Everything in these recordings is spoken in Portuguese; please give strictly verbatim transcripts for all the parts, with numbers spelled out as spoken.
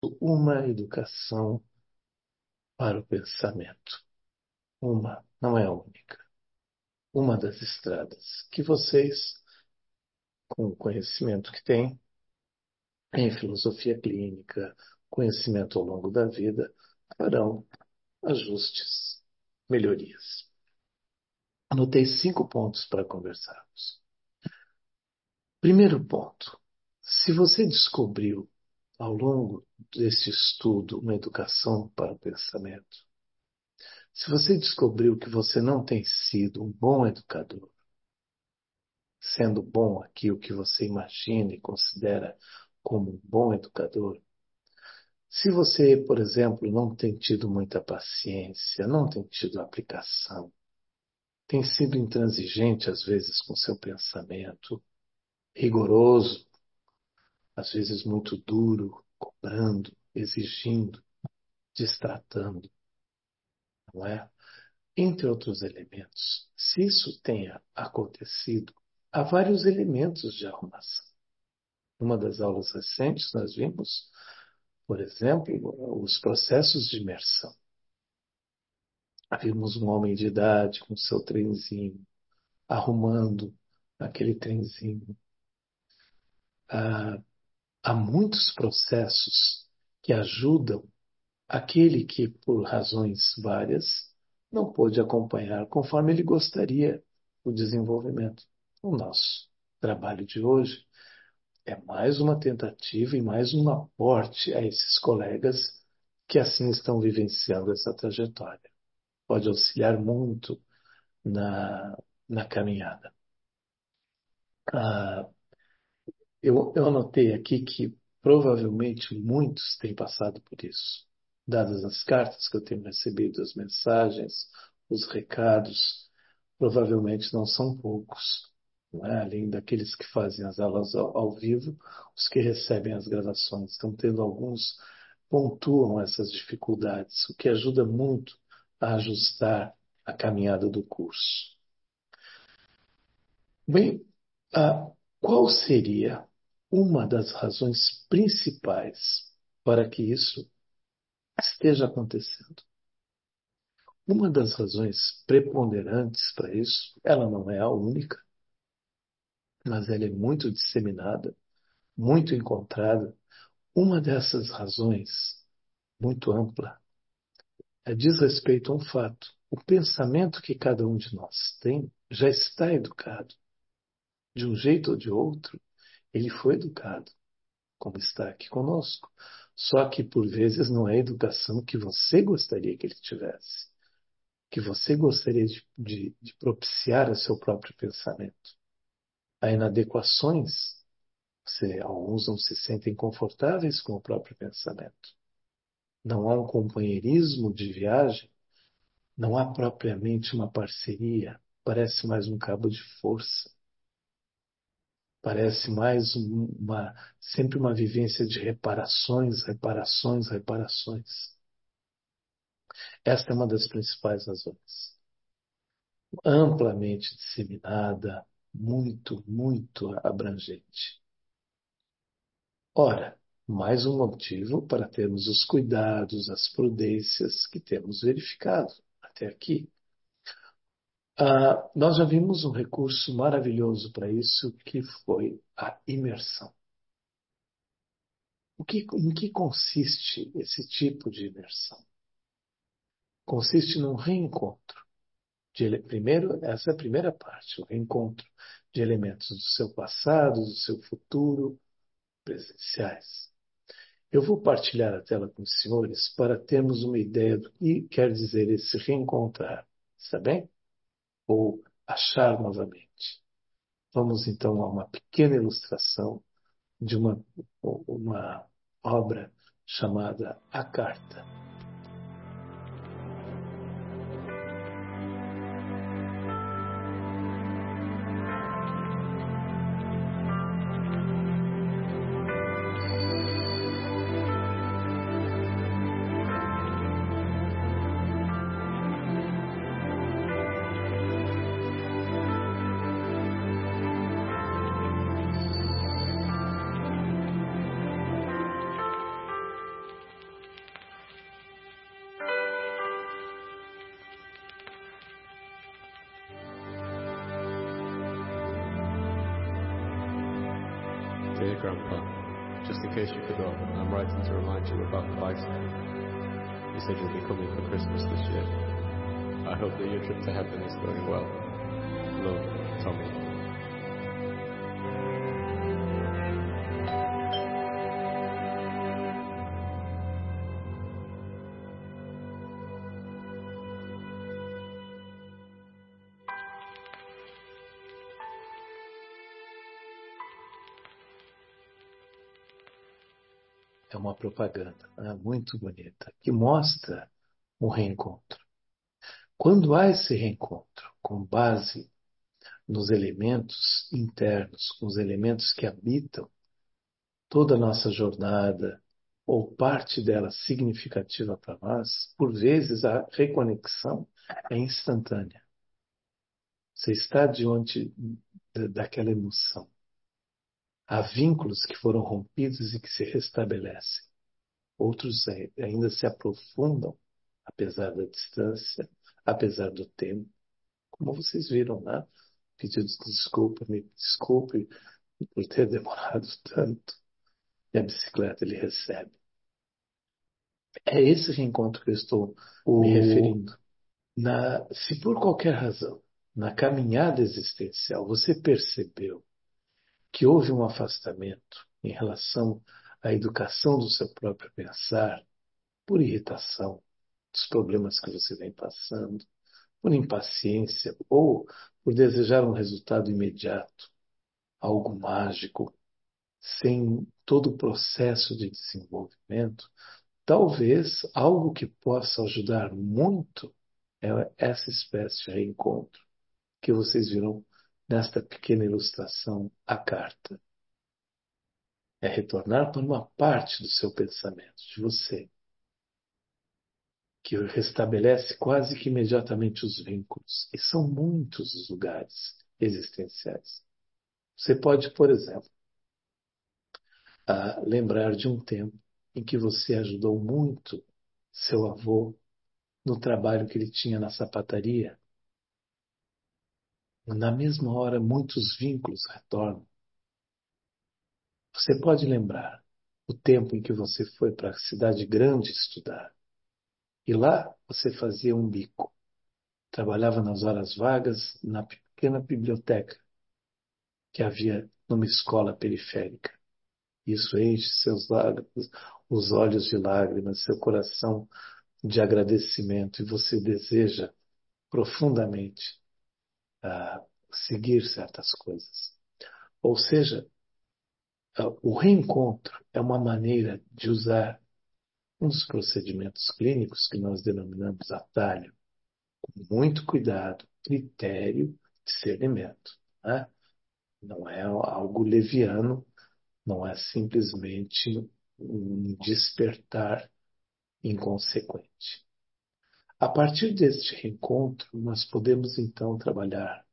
Uma educação para o pensamento. Uma, não é a única. Uma das estradas que vocês, com o conhecimento que têm em filosofia clínica, conhecimento ao longo da vida, farão ajustes, melhorias. Anotei cinco pontos para conversarmos. Primeiro ponto: se você descobriu ao longo desse estudo uma educação para o pensamento, se você descobriu que você não tem sido um bom educador, sendo bom aqui o que você imagina e considera como um bom educador, se você, por exemplo, não tem tido muita paciência, não tem tido aplicação, tem sido intransigente às vezes com seu pensamento, rigoroso, às vezes muito duro, cobrando, exigindo, destratando, não é? Entre outros elementos. Se isso tenha acontecido, há vários elementos de arrumação. Numa das aulas recentes, nós vimos, por exemplo, os processos de imersão. Vimos um homem de idade com seu trenzinho, arrumando aquele trenzinho. Há, há muitos processos que ajudam aquele que, por razões várias, não pôde acompanhar conforme ele gostaria o desenvolvimento. O nosso trabalho de hoje é mais uma tentativa e mais um aporte a esses colegas que assim estão vivenciando essa trajetória. Pode auxiliar muito na, na caminhada. Ah, eu, eu anotei aqui que provavelmente muitos têm passado por isso. Dadas as cartas que eu tenho recebido, as mensagens, os recados, provavelmente não são poucos. Não é? Além daqueles que fazem as aulas ao, ao vivo, os que recebem as gravações. Estão tendo alguns, pontuam essas dificuldades, o que ajuda muito a ajustar a caminhada do curso. Bem, ah, qual seria uma das razões principais para que isso esteja acontecendo? Uma das razões preponderantes para isso, ela não é a única, mas ela é muito disseminada, muito encontrada. Uma dessas razões, muito ampla, é diz respeito a um fato. O pensamento que cada um de nós tem já está educado. De um jeito ou de outro, ele foi educado, como está aqui conosco. Só que, por vezes, não é a educação que você gostaria que ele tivesse, que você gostaria de, de, de propiciar a seu próprio pensamento. Há inadequações, você, alguns não se sentem confortáveis com o próprio pensamento. Não há um companheirismo de viagem, não há propriamente uma parceria, parece mais um cabo de força. Parece mais um, uma, sempre uma vivência de reparações, reparações, reparações. Esta é uma das principais razões. Amplamente disseminada, muito, muito abrangente. Ora, mais um motivo para termos os cuidados, as prudências que temos verificado até aqui. Ah, nós já vimos um recurso maravilhoso para isso, que foi a imersão. O que, em que consiste esse tipo de imersão? Consiste num reencontro. De, ele- primeiro, essa é a primeira parte, o reencontro de elementos do seu passado, do seu futuro, presenciais. Eu vou partilhar a tela com os senhores para termos uma ideia do que quer dizer esse reencontrar, está bem? Ou achar novamente. Vamos então a uma pequena ilustração de uma, uma obra chamada A Carta. Dear Grandpa, just in case you forgot, I'm writing to remind you about the bicycle. You said you'll be coming for Christmas this year. I hope that your trip to heaven is going well. Love, Tommy. É uma propaganda, né, muito bonita, que mostra o reencontro. Quando há esse reencontro, com base nos elementos internos, com os elementos que habitam toda a nossa jornada, ou parte dela significativa para nós, por vezes a reconexão é instantânea. Você está diante daquela emoção. Há vínculos que foram rompidos e que se restabelecem. Outros ainda se aprofundam, apesar da distância, apesar do tempo. Como vocês viram, né? Pedido de desculpa, me desculpe por ter demorado tanto. E a bicicleta ele recebe. É esse reencontro que eu estou me referindo. Na, se por qualquer razão, na caminhada existencial, você percebeu que houve um afastamento em relação à educação do seu próprio pensar, por irritação dos problemas que você vem passando, por impaciência ou por desejar um resultado imediato, algo mágico, sem todo o processo de desenvolvimento, talvez algo que possa ajudar muito é essa espécie de reencontro que vocês viram nesta pequena ilustração, a carta. É retornar para uma parte do seu pensamento, de você, que restabelece quase que imediatamente os vínculos. E são muitos os lugares existenciais. Você pode, por exemplo, lembrar de um tempo em que você ajudou muito seu avô no trabalho que ele tinha na sapataria. Na mesma hora, muitos vínculos retornam. Você pode lembrar o tempo em que você foi para a cidade grande estudar. E lá você fazia um bico. Trabalhava nas horas vagas na pequena biblioteca que havia numa escola periférica. Isso enche seus lágrimas, os olhos de lágrimas, seu coração de agradecimento, e você deseja profundamente uh, seguir certas coisas. Ou seja, uh, o reencontro é uma maneira de usar uns procedimentos clínicos que nós denominamos atalho, com muito cuidado, critério, discernimento. Né? Não é algo leviano, não é simplesmente um despertar inconsequente. A partir deste reencontro, nós podemos então trabalhar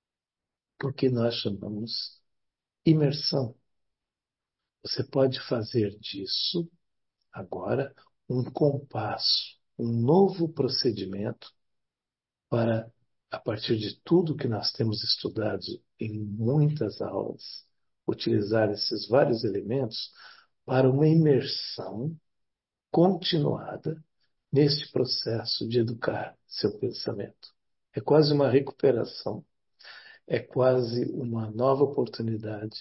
o que nós chamamos imersão. Você pode fazer disso, agora, um compasso, um novo procedimento para, a partir de tudo que nós temos estudado em muitas aulas, utilizar esses vários elementos para uma imersão continuada neste processo de educar seu pensamento. É quase uma recuperação, é quase uma nova oportunidade.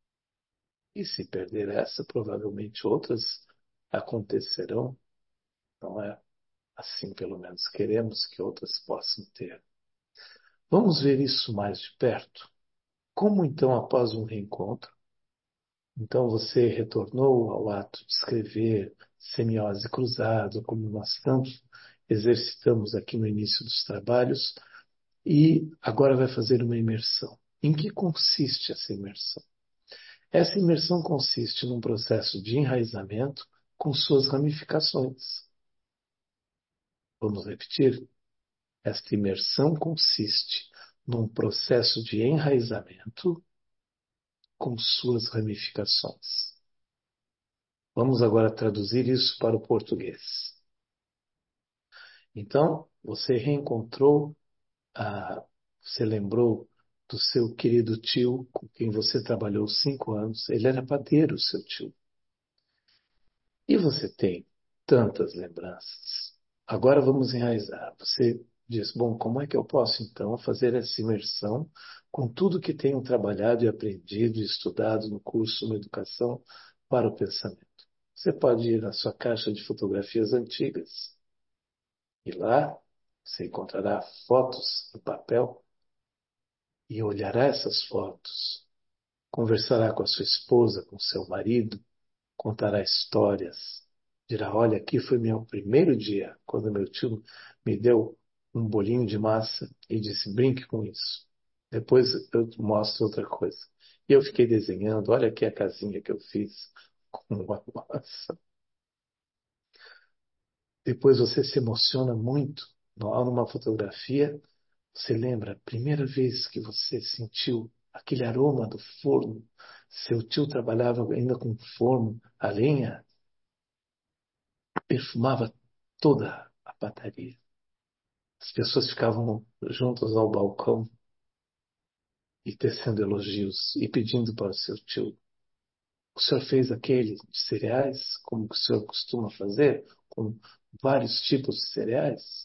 E se perder essa, provavelmente outras acontecerão. Não é assim, pelo menos, queremos que outras possam ter. Vamos ver isso mais de perto. Como então, após um reencontro, então você retornou ao ato de escrever semiose cruzada, como nós tanto exercitamos aqui no início dos trabalhos, e agora vai fazer uma imersão. Em que consiste essa imersão? Essa imersão consiste num processo de enraizamento com suas ramificações. Vamos repetir? Esta imersão consiste num processo de enraizamento com suas ramificações. Vamos agora traduzir isso para o português. Então, você reencontrou, ah, você lembrou do seu querido tio, com quem você trabalhou cinco anos. Ele era padeiro, seu tio. E você tem tantas lembranças. Agora vamos enraizar. Você diz, bom, como é que eu posso então fazer essa imersão com tudo que tenho trabalhado e aprendido e estudado no curso Uma Educação para o Pensamento? Você pode ir na sua caixa de fotografias antigas e lá você encontrará fotos em papel e olhará essas fotos, conversará com a sua esposa, com seu marido, contará histórias, dirá: olha, aqui foi meu primeiro dia, quando meu tio me deu um bolinho de massa e disse: brinque com isso. Depois eu te mostro outra coisa. E eu fiquei desenhando: olha aqui a casinha que eu fiz com uma massa. Depois você se emociona muito. Numa fotografia, você lembra a primeira vez que você sentiu aquele aroma do forno. Seu tio trabalhava ainda com forno, a lenha perfumava toda a padaria. As pessoas ficavam juntas ao balcão e tecendo elogios e pedindo para o seu tio: o senhor fez aquele de cereais, como o senhor costuma fazer, com vários tipos de cereais?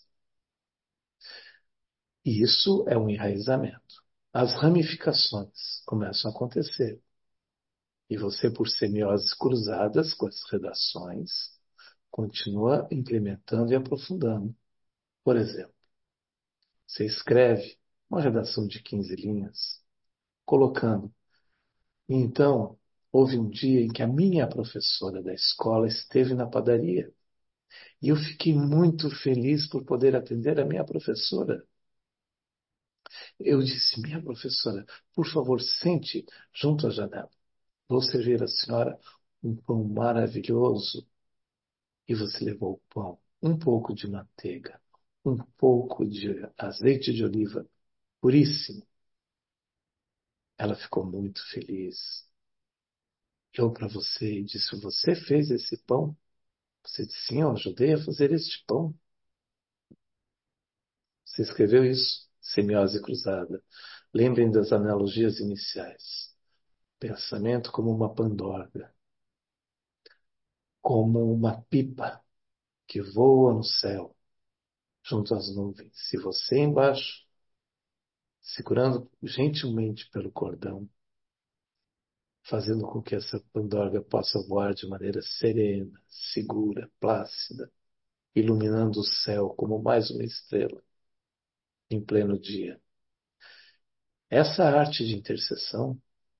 E isso é um enraizamento. As ramificações começam a acontecer. E você, por semioses cruzadas com as redações, continua implementando e aprofundando. Por exemplo, você escreve uma redação de quinze linhas, colocando: e então, houve um dia em que a minha professora da escola esteve na padaria e eu fiquei muito feliz por poder atender a minha professora. Eu disse: minha professora, por favor, sente junto à janela. Vou servir a senhora um pão maravilhoso. E você levou o pão, um pouco de manteiga, um pouco de azeite de oliva puríssimo. Ela ficou muito feliz. Eu para você e disse: você fez esse pão? Você disse: sim, eu ajudei a fazer este pão. Você escreveu isso? Semiose cruzada. Lembrem das analogias iniciais. Pensamento como uma pandorga, como uma pipa que voa no céu, junto às nuvens. Se você embaixo, segurando gentilmente pelo cordão, fazendo com que essa pandorga possa voar de maneira serena, segura, plácida, iluminando o céu como mais uma estrela em pleno dia. Essa arte de intercessão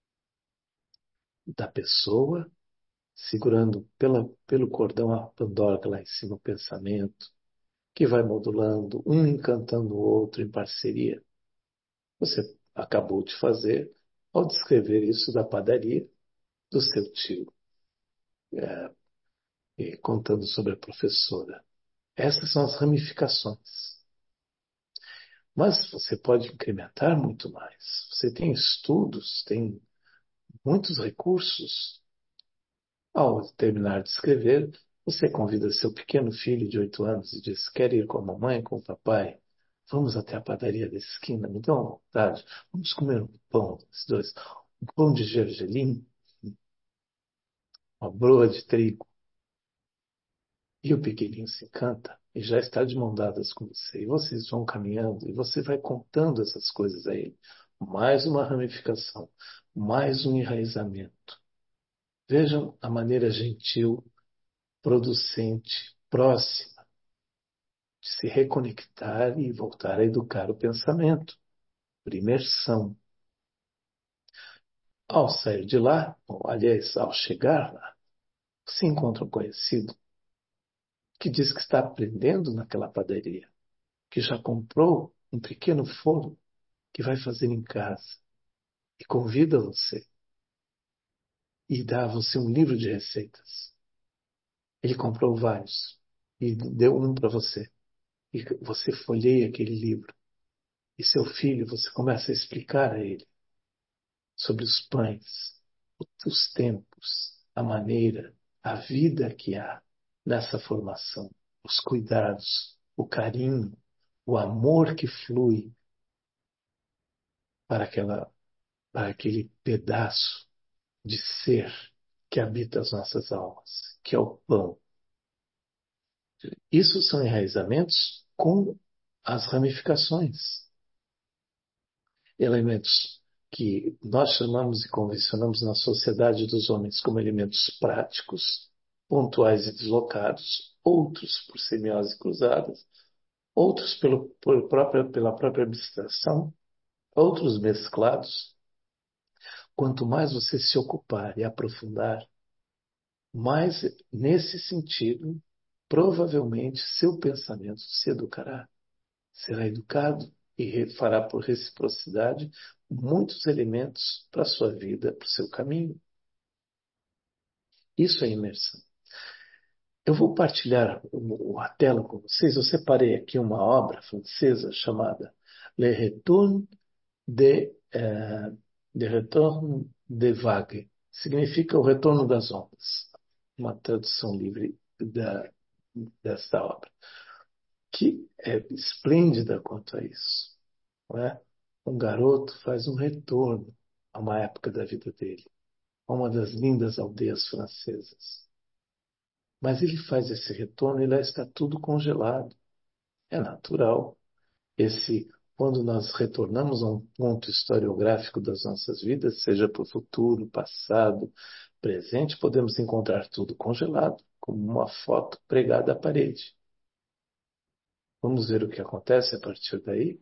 da pessoa, segurando pela, pelo cordão a pandorga lá em cima, o pensamento, que vai modulando, um encantando o outro em parceria. Você acabou de fazer ao descrever isso da padaria do seu tio, é, e contando sobre a professora. Essas são as ramificações. Mas você pode incrementar muito mais. Você tem estudos, tem muitos recursos. Ao terminar de escrever, você convida seu pequeno filho de oito anos e diz: quer ir com a mamãe, com o papai? Vamos até a padaria da esquina, me dá uma vontade. Vamos comer um pão, esses dois. Um pão de gergelim, uma broa de trigo. E o pequenininho se encanta e já está de mão dadas com você. E vocês vão caminhando e você vai contando essas coisas a ele. Mais uma ramificação, mais um enraizamento. Vejam a maneira gentil, producente, próxima de se reconectar e voltar a educar o pensamento, por imersão. Ao sair de lá, ou aliás, ao chegar lá, você encontra um conhecido que diz que está aprendendo naquela padaria, que já comprou um pequeno forno que vai fazer em casa e convida você e dá a você um livro de receitas. Ele comprou vários e deu um para você. E você folheia aquele livro. E seu filho, você começa a explicar a ele sobre os pães, os tempos, a maneira, a vida que há nessa formação, os cuidados, o carinho, o amor que flui. para, aquela, para aquele pedaço de ser que habita as nossas almas, que é o pão. Isso são enraizamentos com as ramificações. Elementos que nós chamamos e convencionamos na sociedade dos homens como elementos práticos, pontuais e deslocados, outros por semiose cruzadas, outros pelo, por própria, pela própria abstração, outros mesclados. Quanto mais você se ocupar e aprofundar, mais nesse sentido, provavelmente seu pensamento se educará. Será educado e fará por reciprocidade muitos elementos para a sua vida, para o seu caminho. Isso é imersão. Eu vou partilhar a tela com vocês. Eu separei aqui uma obra francesa chamada Le Retour de, eh, de Retour de Vague. Significa o retorno das ondas. Uma tradução livre da, desta obra, que é esplêndida quanto a isso. Não é? Um garoto faz um retorno a uma época da vida dele, a uma das lindas aldeias francesas. Mas ele faz esse retorno e lá está tudo congelado. É natural. Esse, quando nós retornamos a um ponto historiográfico das nossas vidas, seja para o futuro, passado, presente, podemos encontrar tudo congelado, como uma foto pregada à parede. Vamos ver o que acontece a partir daí?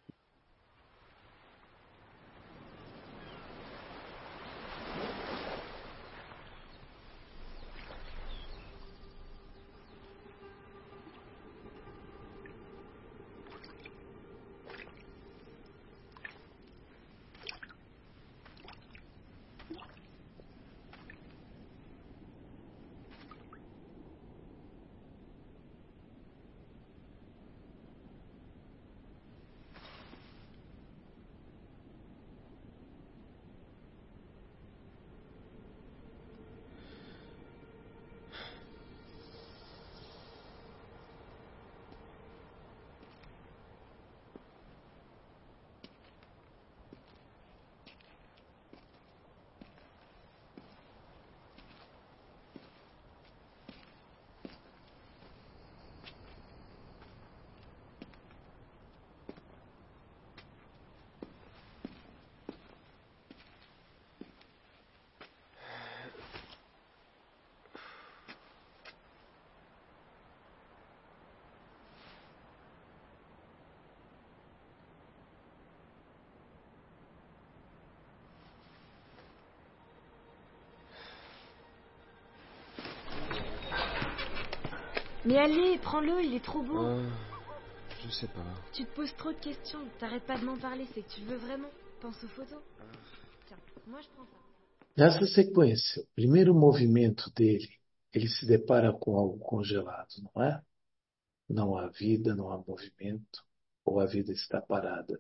Mais allez, prends-le, il est trop beau. Euh, je sais pas. Tu te poses trop de questions, t'arrêtes pas de m'en parler, c'est que tu le veux vraiment. Pense aux photos. Tiens, moi je prends ça. Nessa sequência, o primeiro movimento dele, ele se depara com algo congelado, não é? Não há vida, não há movimento, ou a vida está parada.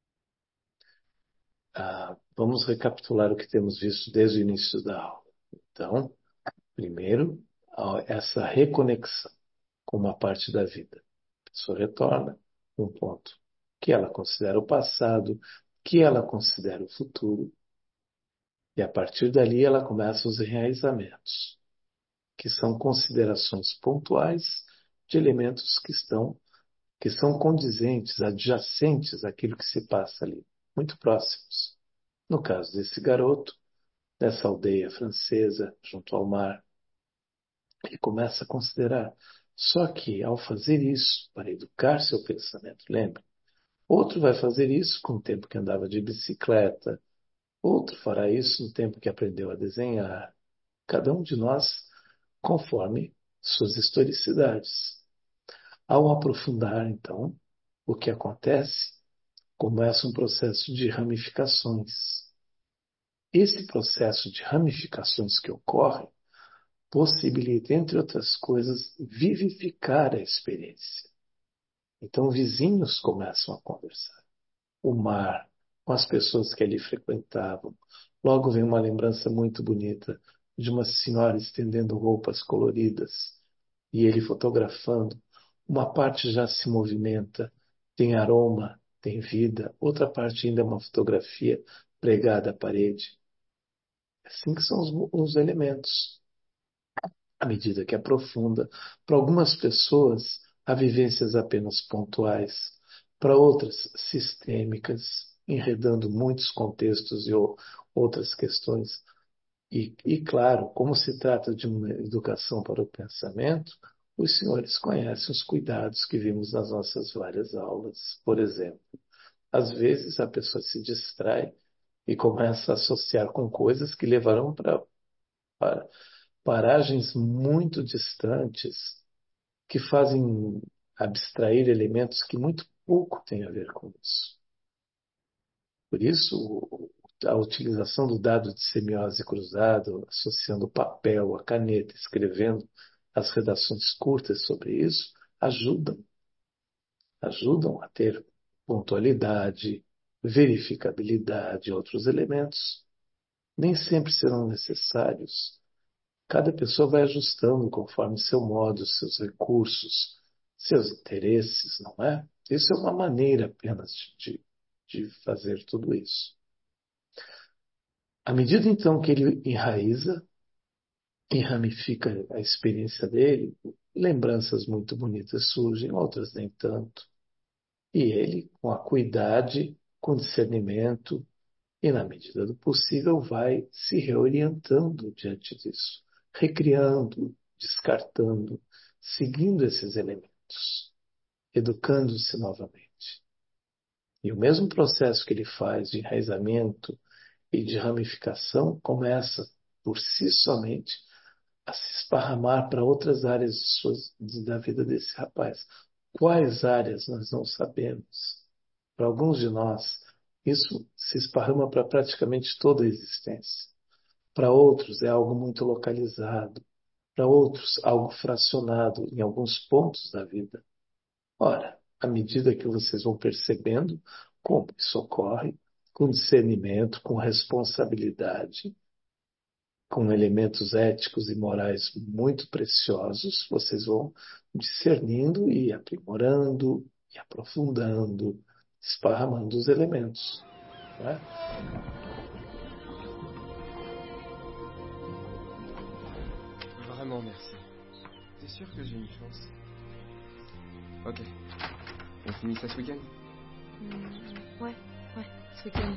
Ah, vamos recapitular o que temos visto desde o início da aula. Então, primeiro, essa reconexão com uma parte da vida. A pessoa retorna um ponto que ela considera o passado, que ela considera o futuro, e a partir dali ela começa os enraizamentos, que são considerações pontuais de elementos que estão que são condizentes, adjacentes àquilo que se passa ali, muito próximos. No caso desse garoto, dessa aldeia francesa, junto ao mar, ele começa a considerar. Só que, ao fazer isso, para educar seu pensamento, lembra? Outro vai fazer isso com o tempo que andava de bicicleta, outro fará isso no tempo que aprendeu a desenhar. Cada um de nós, conforme suas historicidades. Ao aprofundar, então, o que acontece, começa um processo de ramificações. Esse processo de ramificações que ocorre possibilita, entre outras coisas, vivificar a experiência. Então, vizinhos começam a conversar. O mar, com as pessoas que ali frequentavam. Logo vem uma lembrança muito bonita de uma senhora estendendo roupas coloridas e ele fotografando. Uma parte já se movimenta, tem aroma, tem vida, outra parte ainda é uma fotografia pregada à parede. Assim que são os, os elementos. À medida que aprofunda, para algumas pessoas, há vivências apenas pontuais, para outras, sistêmicas, enredando muitos contextos e ou, outras questões. E, e, claro, como se trata de uma educação para o pensamento, os senhores conhecem os cuidados que vimos nas nossas várias aulas. Por exemplo, às vezes a pessoa se distrai e começa a associar com coisas que levarão para, para paragens muito distantes, que fazem abstrair elementos que muito pouco têm a ver com isso. Por isso, a utilização do dado de semiose cruzado, associando o papel, a caneta, escrevendo as redações curtas sobre isso, ajudam, ajudam a ter pontualidade, verificabilidade e outros elementos. Nem sempre serão necessários. Cada pessoa vai ajustando conforme seu modo, seus recursos, seus interesses, não é? Isso é uma maneira apenas de, de fazer tudo isso. À medida então que ele enraiza e ramifica a experiência dele, lembranças muito bonitas surgem, outras nem tanto. E ele, com acuidade, com discernimento e, na medida do possível, vai se reorientando diante disso, recriando, descartando, seguindo esses elementos, educando-se novamente. E o mesmo processo que ele faz de enraizamento e de ramificação começa, por si somente, a se esparramar para outras áreas de suas, de, da vida desse rapaz. Quais áreas nós não sabemos? Para alguns de nós, isso se esparrama para praticamente toda a existência. Para outros, é algo muito localizado. Para outros, algo fracionado em alguns pontos da vida. Ora, à medida que vocês vão percebendo como isso ocorre, com discernimento, com responsabilidade, com elementos éticos e morais muito preciosos, vocês vão discernindo e aprimorando e aprofundando, esparramando os elementos. Não é? Vraiment merci. T'es sûr que j'ai une chance? Ok. On finit ça ce week-end? Mmh, ouais, ouais, ce week-end.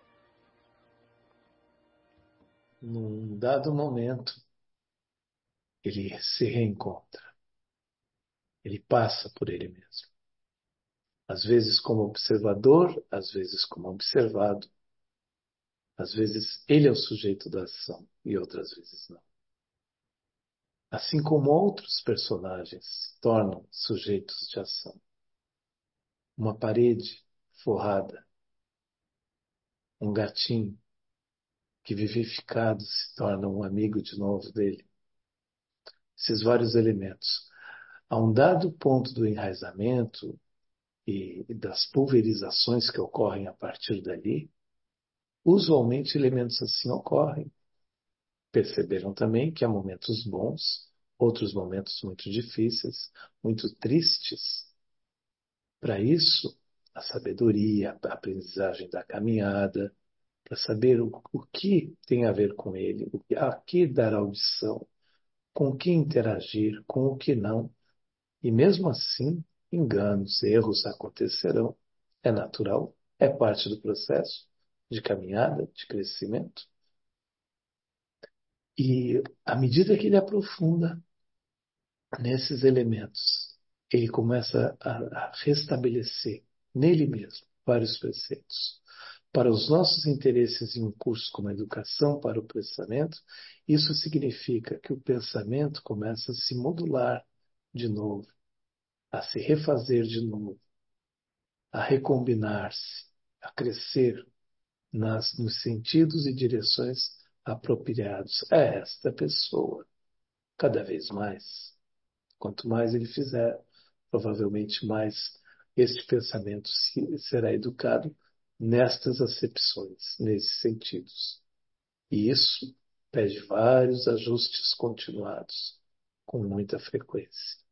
Num dado momento, ele se reencontra. Ele passa por ele mesmo. Às vezes como observador, às vezes como observado. Às vezes ele é o sujeito da ação e outras vezes não. Assim como outros personagens se tornam sujeitos de ação. Uma parede forrada, um gatinho que vivificado se torna um amigo de novo dele. Esses vários elementos. A um dado ponto do enraizamento e das pulverizações que ocorrem a partir dali, usualmente elementos assim ocorrem. Perceberam também que há momentos bons, outros momentos muito difíceis, muito tristes. Para isso, a sabedoria, a aprendizagem da caminhada, para saber o, o que tem a ver com ele, o que, a que dar audição, com o que interagir, com o que não. E mesmo assim, enganos, erros acontecerão. É natural, é parte do processo de caminhada, de crescimento. E à medida que ele aprofunda nesses elementos, ele começa a, a restabelecer nele mesmo vários preceitos. Para os nossos interesses em um curso como a educação para o pensamento, isso significa que o pensamento começa a se modular de novo, a se refazer de novo, a recombinar-se, a crescer nas, nos sentidos e direções apropriados a esta pessoa, cada vez mais. Quanto mais ele fizer, provavelmente mais este pensamento se, será educado nestas acepções, nesses sentidos. E isso pede vários ajustes continuados, com muita frequência.